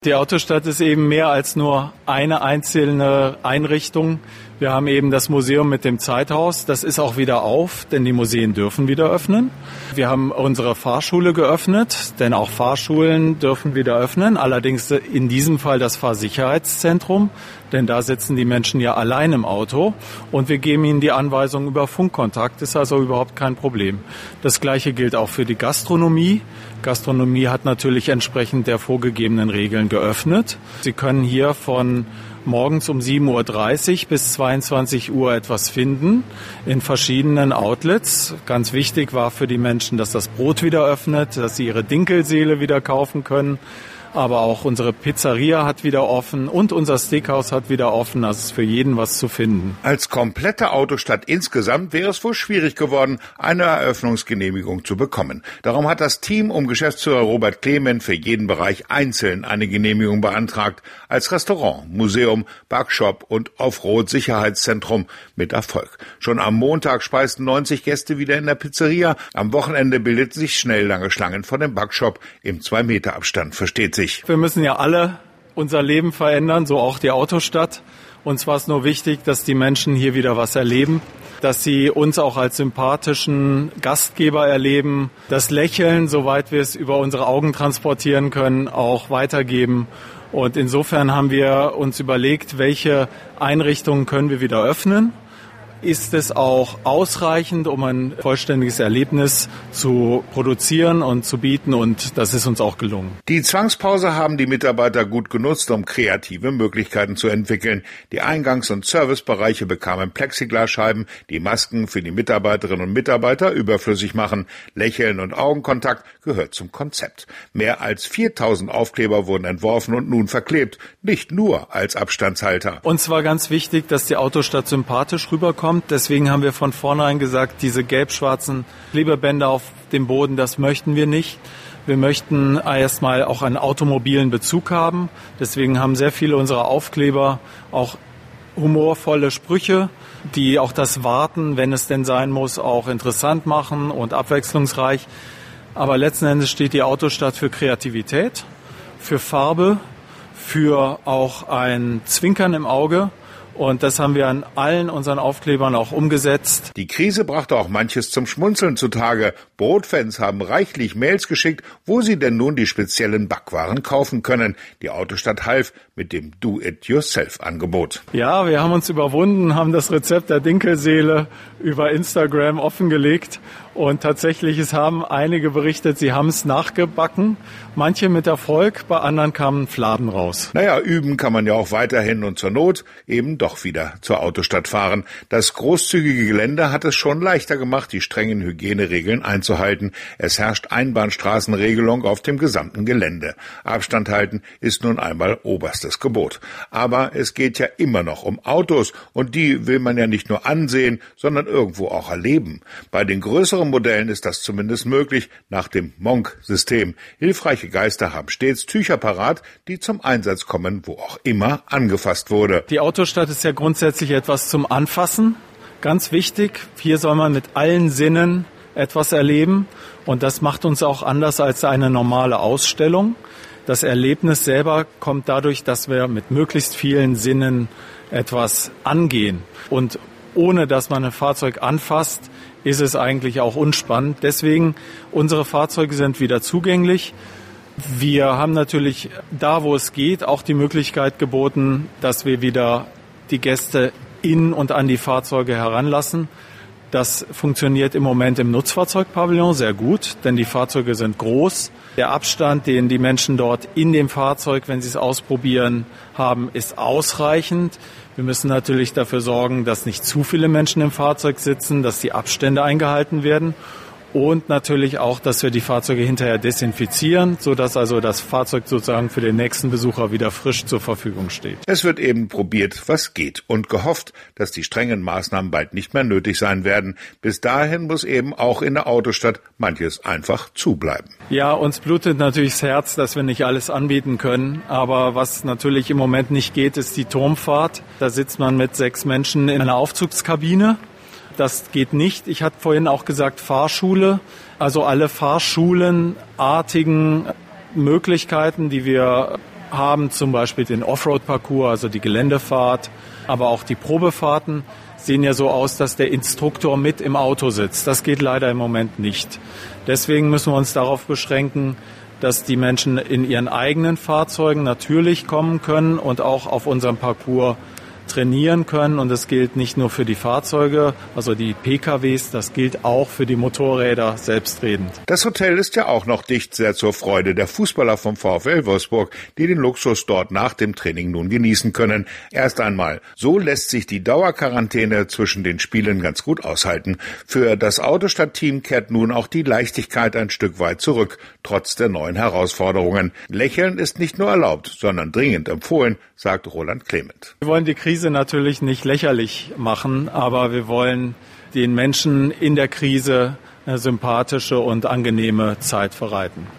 Die Autostadt ist eben mehr als nur eine einzelne Einrichtung. Wir haben eben das Museum mit dem Zeithaus. Das ist auch wieder auf, denn die Museen dürfen wieder öffnen. Wir haben unsere Fahrschule geöffnet, denn auch Fahrschulen dürfen wieder öffnen. Allerdings in diesem Fall das Fahrsicherheitszentrum, denn da sitzen die Menschen ja allein im Auto. Und wir geben ihnen die Anweisung über Funkkontakt. Ist also überhaupt kein Problem. Das Gleiche gilt auch für die Gastronomie. Gastronomie hat natürlich entsprechend der vorgegebenen Regeln geöffnet. Sie können hier von morgens um 7.30 Uhr bis 22 Uhr etwas finden in verschiedenen Outlets. Ganz wichtig war für die Menschen, dass das Brot wieder öffnet, dass sie ihre Dinkelseele wieder kaufen können. Aber auch unsere Pizzeria hat wieder offen und unser Steakhouse hat wieder offen. Also ist für jeden was zu finden. Als komplette Autostadt insgesamt wäre es wohl schwierig geworden, eine Eröffnungsgenehmigung zu bekommen. Darum hat das Team um Geschäftsführer Robert Clement für jeden Bereich einzeln eine Genehmigung beantragt. Als Restaurant, Museum, Backshop und Offroad-Sicherheitszentrum mit Erfolg. Schon am Montag speisten 90 Gäste wieder in der Pizzeria. Am Wochenende bildeten sich schnell lange Schlangen vor dem Backshop im 2-Meter-Abstand, versteht sich. Wir müssen ja alle unser Leben verändern, so auch die Autostadt. Uns war es nur wichtig, dass die Menschen hier wieder was erleben, dass sie uns auch als sympathischen Gastgeber erleben, das Lächeln, soweit wir es über unsere Augen transportieren können, auch weitergeben. Und insofern haben wir uns überlegt, welche Einrichtungen können wir wieder öffnen. Ist es auch ausreichend, um ein vollständiges Erlebnis zu produzieren und zu bieten, und das ist uns auch gelungen. Die Zwangspause haben die Mitarbeiter gut genutzt, um kreative Möglichkeiten zu entwickeln. Die Eingangs- und Servicebereiche bekamen Plexiglasscheiben, die Masken für die Mitarbeiterinnen und Mitarbeiter überflüssig machen. Lächeln und Augenkontakt gehört zum Konzept. Mehr als 4.000 Aufkleber wurden entworfen und nun verklebt, nicht nur als Abstandshalter. Uns war ganz wichtig, dass die Autostadt sympathisch rüberkommt. Deswegen haben wir von vornherein gesagt, diese gelb-schwarzen Klebebänder auf dem Boden, das möchten wir nicht. Wir möchten erstmal auch einen automobilen Bezug haben. Deswegen haben sehr viele unserer Aufkleber auch humorvolle Sprüche, die auch das Warten, wenn es denn sein muss, auch interessant machen und abwechslungsreich. Aber letzten Endes steht die Autostadt für Kreativität, für Farbe, für auch ein Zwinkern im Auge. Und das haben wir an allen unseren Aufklebern auch umgesetzt. Die Krise brachte auch manches zum Schmunzeln zutage. Brotfans haben reichlich Mails geschickt, wo sie denn nun die speziellen Backwaren kaufen können. Die Autostadt half mit dem Do-it-yourself-Angebot. Ja, wir haben uns überwunden, haben das Rezept der Dinkelseele über Instagram offengelegt. Und tatsächlich, es haben einige berichtet, sie haben es nachgebacken. Manche mit Erfolg, bei anderen kamen Fladen raus. Naja, üben kann man ja auch weiterhin und zur Not eben doch wieder zur Autostadt fahren. Das großzügige Gelände hat es schon leichter gemacht, die strengen Hygieneregeln einzuhalten. Es herrscht Einbahnstraßenregelung auf dem gesamten Gelände. Abstand halten ist nun einmal oberstes Gebot. Aber es geht ja immer noch um Autos und die will man ja nicht nur ansehen, sondern irgendwo auch erleben. Bei den größeren Modellen ist das zumindest möglich nach dem Monk-System. Hilfreiche Geister haben stets Tücher parat, die zum Einsatz kommen, wo auch immer angefasst wurde. Die Autostadt ist ja grundsätzlich etwas zum Anfassen. Ganz wichtig, hier soll man mit allen Sinnen etwas erleben. Und das macht uns auch anders als eine normale Ausstellung. Das Erlebnis selber kommt dadurch, dass wir mit möglichst vielen Sinnen etwas angehen. Und ohne dass man ein Fahrzeug anfasst, ist es eigentlich auch unspannend. Deswegen, unsere Fahrzeuge sind wieder zugänglich. Wir haben natürlich da, wo es geht, auch die Möglichkeit geboten, dass wir wieder die Gäste in und an die Fahrzeuge heranlassen. Das funktioniert im Moment im Nutzfahrzeugpavillon sehr gut, denn die Fahrzeuge sind groß. Der Abstand, den die Menschen dort in dem Fahrzeug, wenn sie es ausprobieren, haben, ist ausreichend. Wir müssen natürlich dafür sorgen, dass nicht zu viele Menschen im Fahrzeug sitzen, dass die Abstände eingehalten werden. Und natürlich auch, dass wir die Fahrzeuge hinterher desinfizieren, sodass also das Fahrzeug sozusagen für den nächsten Besucher wieder frisch zur Verfügung steht. Es wird eben probiert, was geht und gehofft, dass die strengen Maßnahmen bald nicht mehr nötig sein werden. Bis dahin muss eben auch in der Autostadt manches einfach zubleiben. Ja, uns blutet natürlich das Herz, dass wir nicht alles anbieten können. Aber was natürlich im Moment nicht geht, ist die Turmfahrt. Da sitzt man mit 6 Menschen in einer Aufzugskabine. Das geht nicht. Ich hatte vorhin auch gesagt Fahrschule. Also alle fahrschulenartigen Möglichkeiten, die wir haben, zum Beispiel den Offroad-Parcours, also die Geländefahrt, aber auch die Probefahrten, sehen ja so aus, dass der Instruktor mit im Auto sitzt. Das geht leider im Moment nicht. Deswegen müssen wir uns darauf beschränken, dass die Menschen in ihren eigenen Fahrzeugen natürlich kommen können und auch auf unserem Parcours trainieren können. Und das gilt nicht nur für die Fahrzeuge, also die PKWs, das gilt auch für die Motorräder selbstredend. Das Hotel ist ja auch noch dicht, sehr zur Freude der Fußballer vom VfL Wolfsburg, die den Luxus dort nach dem Training nun genießen können. Erst einmal, so lässt sich die Dauerquarantäne zwischen den Spielen ganz gut aushalten. Für das Autostadt-Team kehrt nun auch die Leichtigkeit ein Stück weit zurück, trotz der neuen Herausforderungen. Lächeln ist nicht nur erlaubt, sondern dringend empfohlen, sagt Roland Clement. Wir wollen die Krise natürlich nicht lächerlich machen, aber wir wollen den Menschen in der Krise eine sympathische und angenehme Zeit bereiten.